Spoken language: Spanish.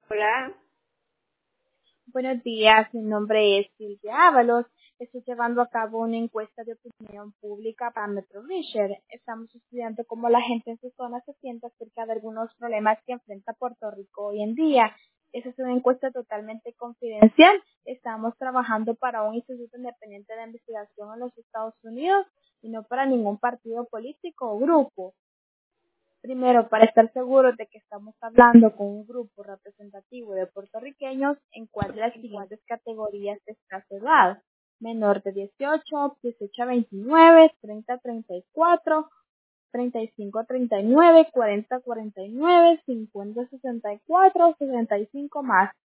Hola. Buenos días, mi nombre es Silvia Ábalos. Estoy llevando a cabo una encuesta de opinión pública para Metro Research. Estamos estudiando cómo la gente en su zona se siente acerca de algunos problemas que enfrenta Puerto Rico hoy en día. Esa es una encuesta totalmente confidencial. Estamos trabajando para un instituto independiente de investigación en los Estados Unidos y no para ningún partido político o grupo. Primero, para estar seguros de que estamos hablando con un grupo representativo de puertorriqueños en cuál de las siguientes categorías está su edad: menor de 18, 18 a 29, 30 a 34, 35 a 39, 40 a 49, 50 a 64, 65 más.